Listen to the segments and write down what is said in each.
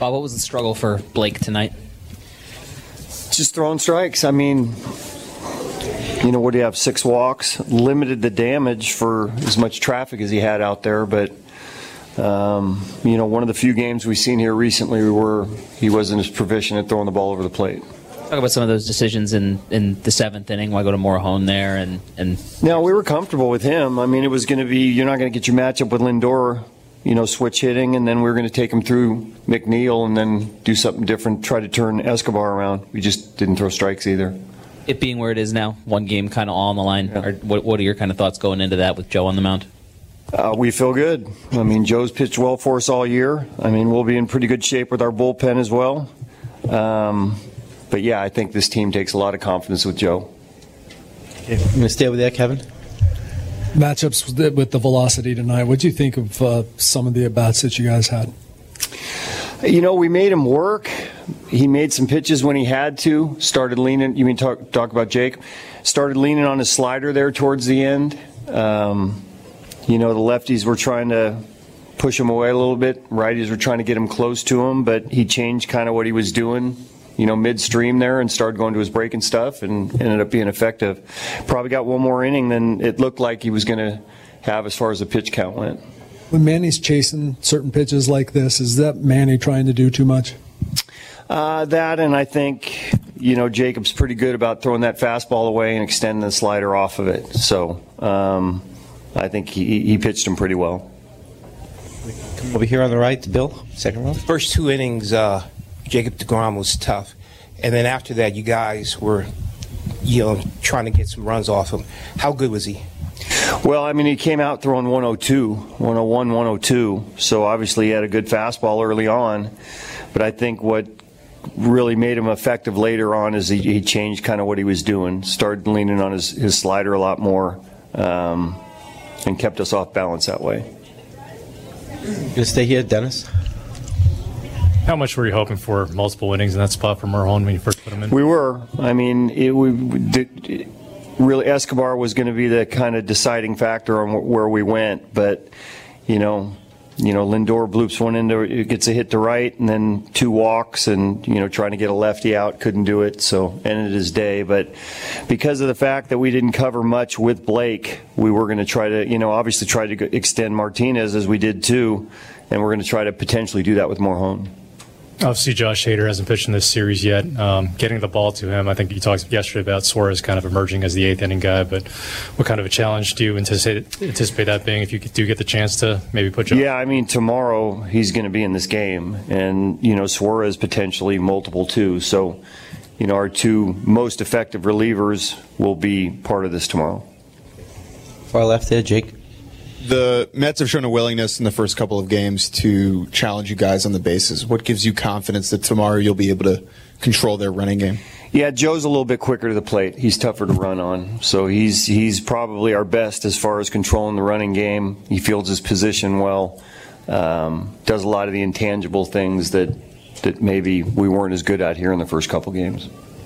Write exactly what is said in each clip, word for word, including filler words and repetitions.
Bob, what was the struggle for Blake tonight? Just throwing strikes. I mean, you know, what do you have? Six walks. Limited the damage for as much traffic as he had out there, but um, you know, one of the few games we've seen here recently where he wasn't as proficient at throwing the ball over the plate. Talk about some of those decisions in, in the seventh inning. Why go to Morahone there? And, and no, we were comfortable with him. I mean, it was going to be, you're not going to get your matchup with Lindor, you know, switch hitting, and then we were going to take him through McNeil and then do something different, try to turn Escobar around. We just didn't throw strikes either. It being where it is now, one game kind of all on the line. Yeah. Or what, what are your kind of thoughts going into that with Joe on the mound? Uh, we feel good. I mean, Joe's pitched well for us all year. I mean, we'll be in pretty good shape with our bullpen as well. Um, but, yeah, I think this team takes a lot of confidence with Joe. Okay. I'm going to stay over there, Kevin. Matchups with the velocity tonight. What do you think of uh, some of the at-bats that you guys had? You know, we made him work. He made some pitches when he had to. Started leaning. You mean talk, talk about Jake? Started leaning on his slider there towards the end. Um, you know, the lefties were trying to push him away a little bit. Righties were trying to get him close to him, but he changed kind of what he was doing, you know, midstream there and started going to his breaking stuff and ended up being effective. Probably got one more inning than it looked like he was going to have as far as the pitch count went. When Manny's chasing certain pitches like this, is that Manny trying to do too much? Uh, that, and I think, you know, Jacob's pretty good about throwing that fastball away and extending the slider off of it. So um, I think he, he pitched him pretty well. Over here on the right, Bill, second row. First two innings, uh, Jacob deGrom was tough. And then after that, you guys were, you know, trying to get some runs off him. How good was he? Well, I mean, he came out throwing one oh two, one oh one, one oh two. So obviously he had a good fastball early on. But I think what really made him effective later on is he, he changed kind of what he was doing. Started leaning on his, his slider a lot more um, and kept us off balance that way. Going to stay here, Dennis? How much were you hoping for multiple innings in that spot for Morahone when you first put him in? We were. I mean, it, we it, really Escobar was going to be the kind of deciding factor on where we went, but you know, you know, Lindor bloops one into, gets a hit to right, and then two walks, and you know, trying to get a lefty out, couldn't do it, so ended his day. But because of the fact that we didn't cover much with Blake, we were going to try to, you know, obviously try to extend Martinez as we did too, and we're going to try to potentially do that with Morahone. Obviously, Josh Hader hasn't pitched in this series yet. Um, getting the ball to him, I think you talked yesterday about Suarez kind of emerging as the eighth inning guy, but what kind of a challenge do you anticipate, anticipate that being if you do get the chance to maybe put Josh? Yeah, I mean, tomorrow he's going to be in this game, and, you know, Suarez potentially multiple too. So, you know, our two most effective relievers will be part of this tomorrow. Far left there, Jake. The Mets have shown a willingness in the first couple of games to challenge you guys on the bases. What gives you confidence that tomorrow you'll be able to control their running game? Yeah, Joe's a little bit quicker to the plate. He's tougher to run on. So he's he's probably our best as far as controlling the running game. He fields his position well, um, does a lot of the intangible things that, that maybe we weren't as good at here in the first couple games.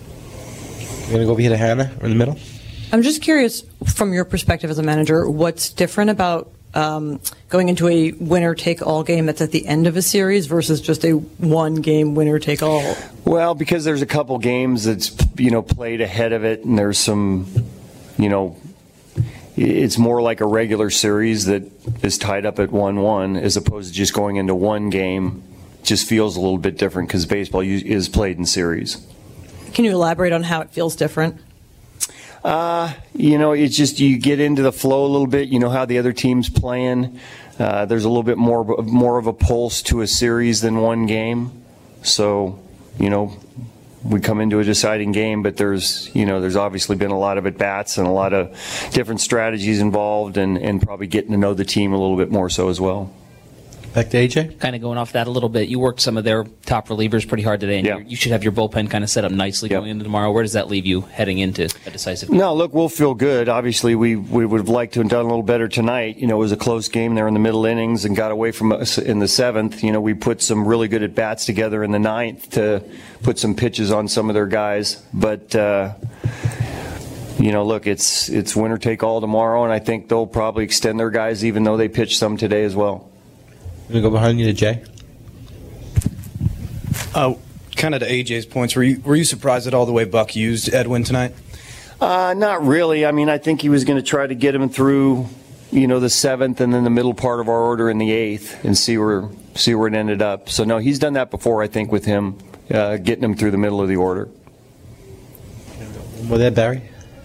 You're going to go over here to Hannah in the middle? I'm just curious, from your perspective as a manager, what's different about um, going into a winner-take-all game that's at the end of a series versus just a one-game winner-take-all? Well, because there's a couple games that's, you know, played ahead of it, and there's some, you know, it's more like a regular series that is tied up at one one as opposed to just going into one game. Just feels a little bit different because baseball is played in series. Can you elaborate on how it feels different? Uh, you know, it's just you get into the flow a little bit. You know how the other team's playing. Uh, there's a little bit more more of a pulse to a series than one game. So, you know, we come into a deciding game, but there's, you know, there's obviously been a lot of at-bats and a lot of different strategies involved, and, and probably getting to know the team a little bit more so as well. Back to A J. Kind of going off that a little bit, you worked some of their top relievers pretty hard today, and yeah. you should have your bullpen kind of set up nicely yep. going into tomorrow. Where does that leave you heading into a decisive game? No, look, we'll feel good. Obviously, we, we would have liked to have done a little better tonight. You know, it was a close game there in the middle innings and got away from us in the seventh. You know, we put some really good at-bats together in the ninth to put some pitches on some of their guys. But, uh, you know, look, it's, it's winner take all tomorrow, and I think they'll probably extend their guys even though they pitched some today as well. I'm going to go behind you to Jay. Uh, kind of to A J's points, were you were you surprised at all the way Buck used Edwin tonight? Uh, not really. I mean, I think he was going to try to get him through, you know, the seventh and then the middle part of our order in the eighth and see where see where it ended up. So no, he's done that before. I think with him uh, getting him through the middle of the order. With that, Barry?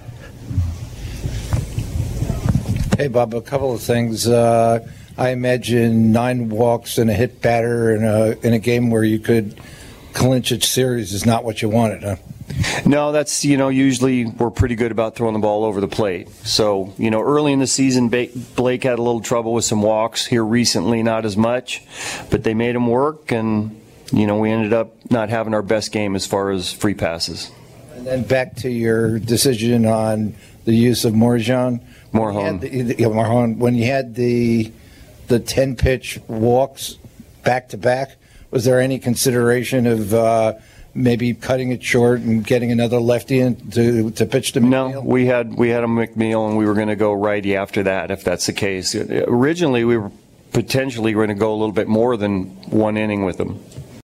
Hey, Bob, a couple of things. Uh, I imagine nine walks and a hit batter in a in a game where you could clinch a series is not what you wanted, huh? No, that's, you know, usually we're pretty good about throwing the ball over the plate. So, you know, early in the season, Blake had a little trouble with some walks. Here recently, not as much. But they made him work, and, you know, we ended up not having our best game as far as free passes. And then back to your decision on the use of Morejon. Morejon. Yeah, Morejon. When you had the the ten-pitch walks back-to-back, was there any consideration of uh, maybe cutting it short and getting another lefty in to, to pitch to McNeil? No, we had we had a McNeil, and we were going to go righty after that, if that's the case. Originally, we were potentially going to go a little bit more than one inning with him.